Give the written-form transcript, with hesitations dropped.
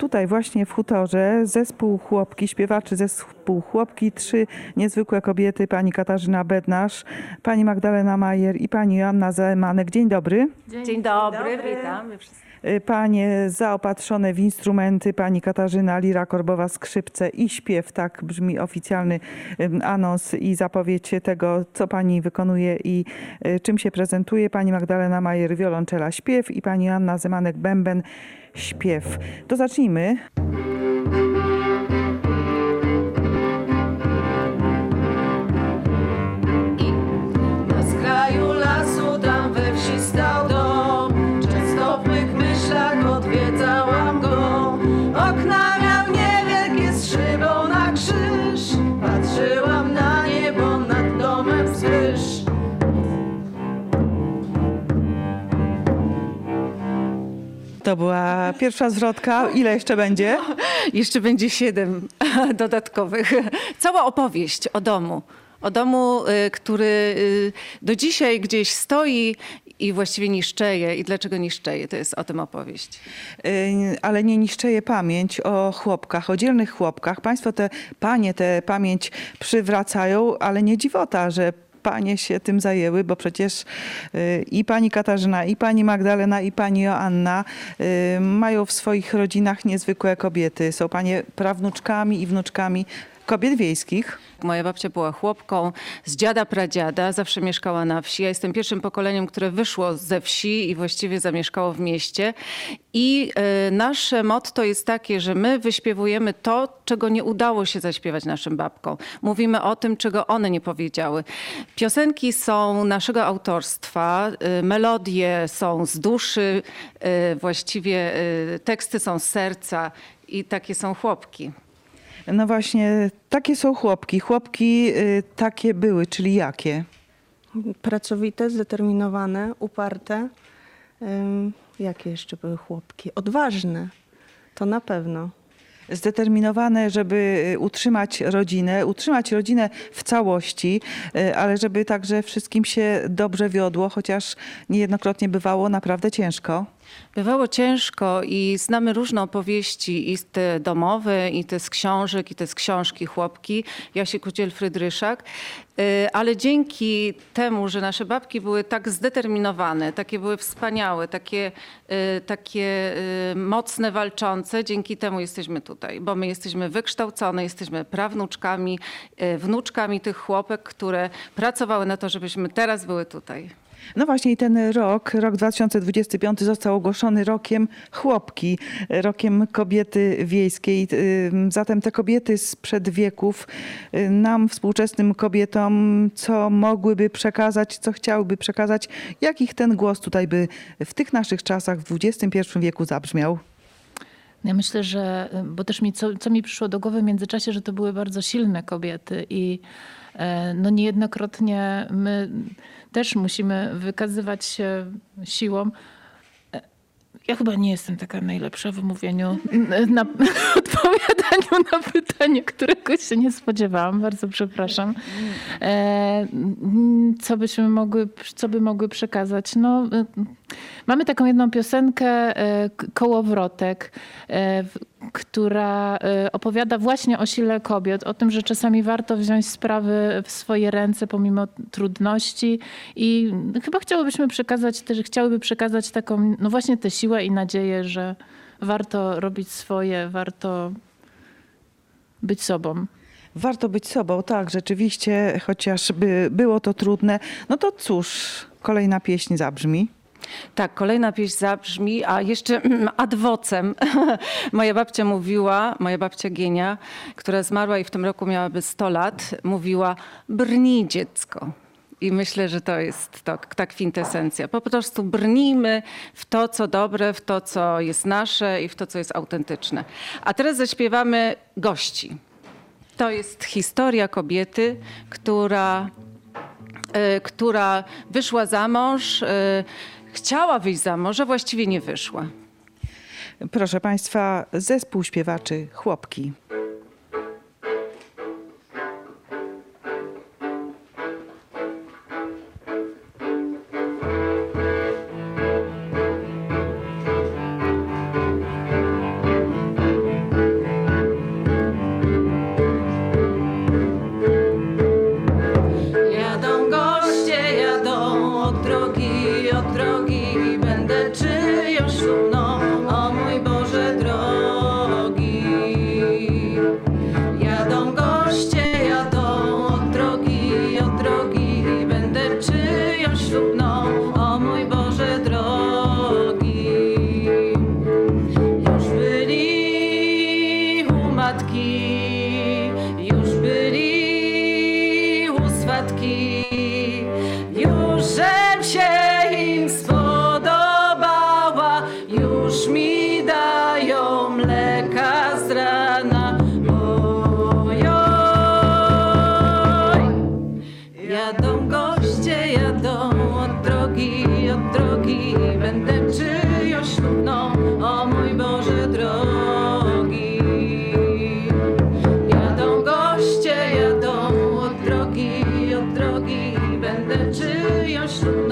tutaj właśnie w Hutorze zespół Chłopki, śpiewaczy zespół Chłopki, 3 niezwykłe kobiety, pani Katarzyna Bednarz, pani Magdalena Majer i pani Joanna Zemanek. Dzień dobry. Dzień dobry, witamy wszystkich. Panie zaopatrzone w instrumenty, pani Katarzyna Lira-Korbowa, skrzypce i śpiew. Tak brzmi oficjalny anons i zapowiedź tego, co pani wykonuje i czym się prezentuje. Pani Magdalena Majer, wiolonczela, śpiew i pani Joanna Zemanek, bęben, śpiew. To zacznijmy. Na skraju lasu, tam we wsi stał dom. Często w mych myślach odwiedzałam go. Okna miał niewielkie z szybą na krzyż. Patrzyłam na niebo nad domem wzwyż. To była pierwsza zwrotka. Ile jeszcze będzie? Jeszcze będzie 7 dodatkowych. Cała opowieść o domu. O domu, który do dzisiaj gdzieś stoi i właściwie niszczeje. I dlaczego niszczeje? To jest o tym opowieść. Ale nie niszczeje pamięć o chłopkach, o dzielnych chłopkach. Państwo panie tę pamięć przywracają, ale nie dziwota, że panie się tym zajęły, bo przecież i pani Katarzyna, i pani Magdalena, i pani Joanna mają w swoich rodzinach niezwykłe kobiety. Są panie prawnuczkami i wnuczkami kobiet wiejskich. Moja babcia była chłopką z dziada, pradziada, zawsze mieszkała na wsi. Ja jestem pierwszym pokoleniem, które wyszło ze wsi i właściwie zamieszkało w mieście. I nasze motto jest takie, że my wyśpiewujemy to, czego nie udało się zaśpiewać naszym babkom. Mówimy o tym, czego one nie powiedziały. Piosenki są naszego autorstwa, melodie są z duszy, właściwie teksty są z serca i takie są chłopki. No właśnie, takie są chłopki. Chłopki takie były, czyli jakie? Pracowite, zdeterminowane, uparte. Jakie jeszcze były chłopki? Odważne, to na pewno. Zdeterminowane, żeby utrzymać rodzinę w całości, ale żeby także wszystkim się dobrze wiodło, chociaż niejednokrotnie bywało naprawdę ciężko. Bywało ciężko i znamy różne opowieści, i te domowe, i te z książek, i te z książki Chłopki, Jasiek Kuciel-Frydryszak. Ale dzięki temu, że nasze babki były tak zdeterminowane, takie były wspaniałe, takie mocne, walczące, dzięki temu jesteśmy tutaj. Bo my jesteśmy wykształcone, jesteśmy prawnuczkami, wnuczkami tych chłopek, które pracowały na to, żebyśmy teraz były tutaj. No właśnie i ten rok 2025 został ogłoszony rokiem chłopki, rokiem kobiety wiejskiej. Zatem te kobiety sprzed wieków nam, współczesnym kobietom, co mogłyby przekazać, co chciałyby przekazać, jak ich ten głos tutaj by w tych naszych czasach w XXI wieku zabrzmiał? Ja myślę, że, bo też co mi przyszło do głowy w międzyczasie, że to były bardzo silne kobiety i no niejednokrotnie my też musimy wykazywać się siłą. Ja chyba nie jestem taka najlepsza w mówieniu, na odpowiadaniu na pytanie, którego się nie spodziewałam. Bardzo przepraszam. Co by mogły przekazać? No, mamy taką jedną piosenkę, Kołowrotek, która opowiada właśnie o sile kobiet, o tym, że czasami warto wziąć sprawy w swoje ręce pomimo trudności i chyba chciałyby przekazać taką, no właśnie tę siłę i nadzieję, że warto robić swoje, warto być sobą. Warto być sobą, tak, rzeczywiście, chociażby było to trudne. No to cóż, kolejna pieśń zabrzmi. Tak, kolejna pieśń zabrzmi, a jeszcze ad vocem. Moja babcia Gienia, która zmarła i w tym roku miałaby 100 lat, mówiła: brnij dziecko. I myślę, że to jest ta kwintesencja. Po prostu brnijmy w to, co dobre, w to, co jest nasze i w to, co jest autentyczne. A teraz zaśpiewamy Gości. To jest historia kobiety, która wyszła za mąż, chciała wyjść za mąż, a właściwie nie wyszła. Proszę Państwa, zespół śpiewaczy Chłopki. swatki, już byli u swatki, już żem się im spodobała, już mi dają mleka z rana. Ojoj, jadą goście, jadą od drogi, będę czyjąś ślubną, o mój Boże drogi. Jadą goście, jadą od drogi, będę czyjąś ślubną.